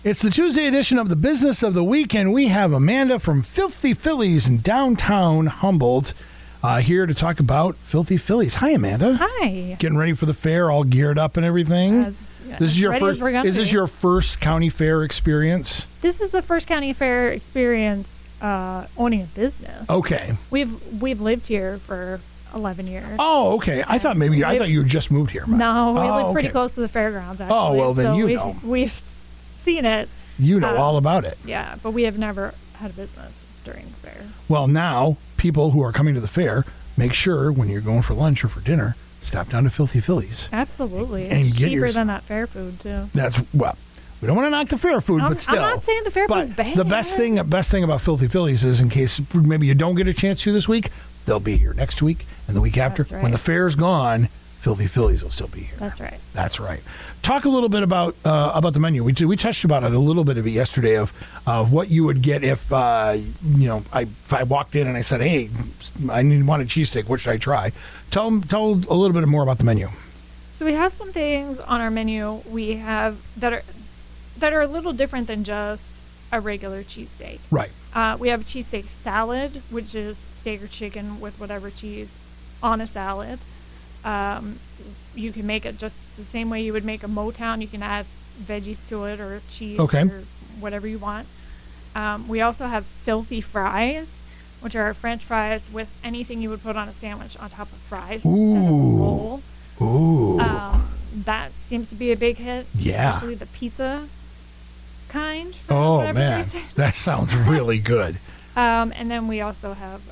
It's the Tuesday edition of the Business of the Week, and we have Amanda from Filthy Phillies in downtown Humboldt here to talk about Filthy Phillies. Hi, Amanda. Hi. Getting ready for the fair, all geared up and everything. This is your first. Is this your first county fair experience? This is the first county fair experience owning a business. Okay. We've lived here for 11 years. Oh, okay. I thought you had just moved here. No, we live pretty close to the fairgrounds. Actually. Oh, well, then so we've seen it. You know all about it. Yeah, but we have never had a business during the fair. Well, now people who are coming to the fair, make sure when you're going for lunch or for dinner, stop down to Filthy Phillies. Absolutely. And it's get cheaper than that fair food, too. We don't want to knock the fair food, but still. I'm not saying the fair food's bad. The best thing about Filthy Phillies is, in case maybe you don't get a chance to this week, they'll be here next week and the week after. That's right. When the fair's gone, Filthy Phillies will still be here. That's right. That's right. Talk a little bit about the menu. We touched about it a little bit of it yesterday of what you would get if if I walked in and I said, hey, I want a cheesesteak. What should I try? Tell a little bit more about the menu. So we have some things on our menu we have that are a little different than just a regular cheesesteak. Right. We have a cheesesteak salad, which is steak or chicken with whatever cheese on a salad. You can make it just the same way you would make a Motown. You can add veggies to it or cheese or whatever you want. We also have filthy fries, which are French fries with anything you would put on a sandwich on top of fries instead of a roll. Ooh. That seems to be a big hit. Yeah. Especially the pizza kind. Oh, man. That sounds really good. And then we also have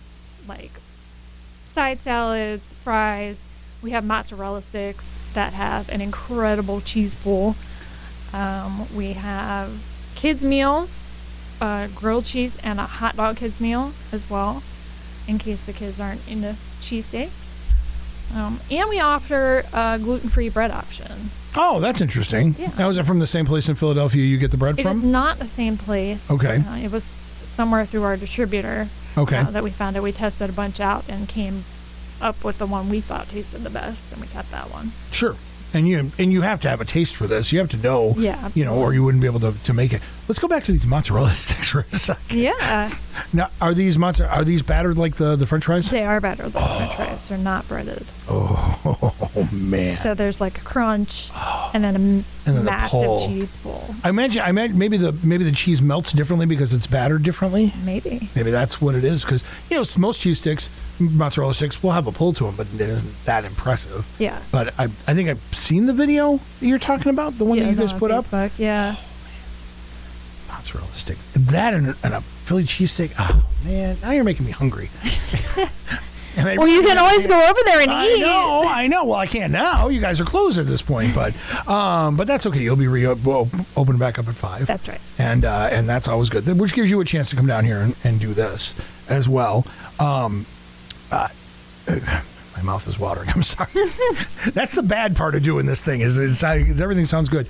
side salads, fries. We have mozzarella sticks that have an incredible cheese pool. We have kids meals, grilled cheese, and a hot dog kids meal as well, in case the kids aren't into cheesesteaks. And we offer a gluten-free bread option. Oh, that's interesting. Yeah. Now, is it from the same place in Philadelphia you get the bread from? It is not the same place. Okay. It was somewhere through our distributor. Okay. That we found it. We tested a bunch out and came up with the one we thought tasted the best, and we kept that one. Sure. And you have to have a taste for this. You have to know, or you wouldn't be able to make it. Let's go back to these mozzarella sticks for a second. Yeah. Now, are these battered like the French fries? They are battered like French fries. They're not breaded. Oh man. So there's like a crunch, and then a massive cheese bowl. I imagine maybe the cheese melts differently because it's battered differently. Maybe that's what it is, because most cheese sticks, mozzarella sticks, will have a pull to them, but it isn't that impressive. Yeah. But I think I've seen the video that you're talking about, the one that you guys put Facebook, up. Yeah. Oh, mozzarella sticks. That and a Philly cheesesteak. Oh man, now you're making me hungry. Well, you can always go over there and eat. I know. Well, I can't now. You guys are closed at this point, but that's okay. You'll be open back up at 5. That's right. And that's always good, which gives you a chance to come down here and do this as well. My mouth is watering. I'm sorry. That's the bad part of doing this thing is everything sounds good.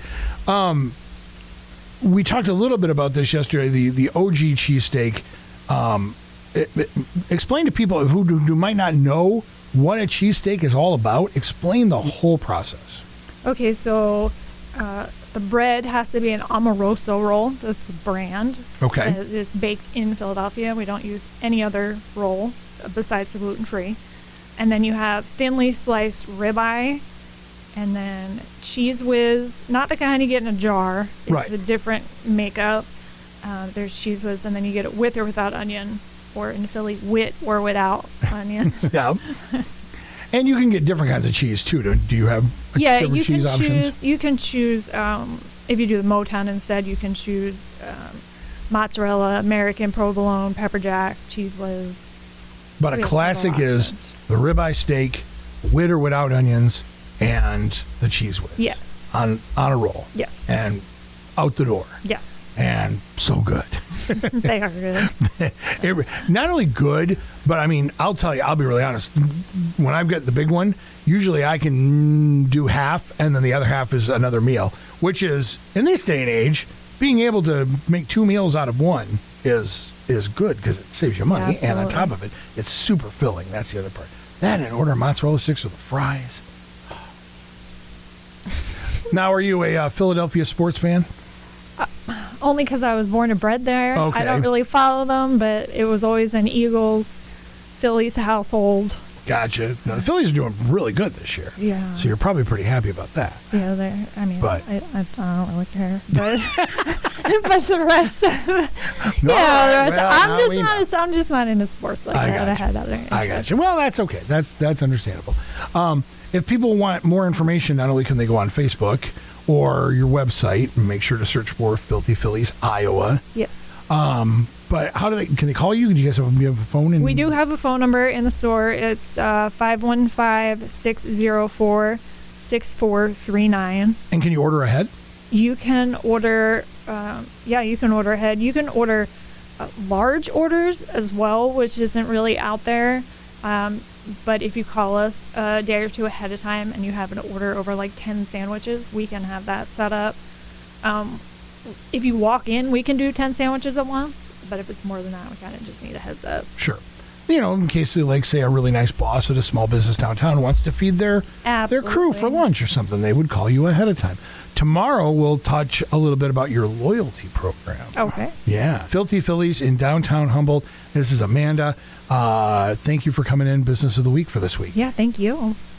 We talked a little bit about this yesterday. The OG cheesesteak. Explain to people who might not know what a cheesesteak is all about. Explain the whole process. Okay, so the bread has to be an Amoroso roll. That's the brand. Okay. It is baked in Philadelphia. We don't use any other roll besides the gluten-free. And then you have thinly sliced ribeye, and then Cheese Whiz, not the kind you get in a jar. It's a different makeup. There's Cheese Whiz, and then you get it with or without onion, or in Philly, with or without onion. Yeah. And you can get different kinds of cheese, too. Do you have different cheese options? You can choose, if you do the Motown instead, you can choose mozzarella, American, provolone, pepper jack, Cheese Whiz. But a classic is the ribeye steak, with or without onions, and the Cheese Whiz. Yes. On a roll. Yes. And out the door. Yes. And so good. They are good. Not only good, but I mean, I'll tell you, I'll be really honest. When I've got the big one, usually I can do half, and then the other half is another meal, which is, in this day and age, being able to make 2 meals out of one is good because it saves you money. Absolutely. And on top of it, it's super filling. That's the other part. That and order mozzarella sticks with the fries. Now, are you a Philadelphia sports fan? Only because I was born and bred there. Okay. I don't really follow them, but it was always an Eagles, Phillies household. Gotcha. Now, the Phillies are doing really good this year. Yeah. So you're probably pretty happy about that. Yeah, I mean, But- I don't really care. But, but the rest, No, I'm just not into sports like I that. I gotcha. had other interests. I got you. Well, that's okay. That's understandable. If people want more information, not only can they go on Facebook or your website, and make sure to search for Filthy Phillies Iowa. Yes. But how do can they call you? Do you guys have a phone? We do have a phone number in the store. It's 515-604-6439. And can you order ahead? You can order, you can order ahead. You can order large orders as well, which isn't really out there. But if you call us a day or two ahead of time and you have an order over like 10 sandwiches, we can have that set up. If you walk in, we can do 10 sandwiches at once. But if it's more than that, we kind of just need a heads up. Sure. In case they like, say, a really nice boss at a small business downtown wants to feed their crew for lunch or something, they would call you ahead of time. Tomorrow, we'll touch a little bit about your loyalty program. Okay. Yeah. Filthy Phillies in downtown Humboldt. This is Amanda. Thank you for coming in, Business of the Week, for this week. Yeah, thank you.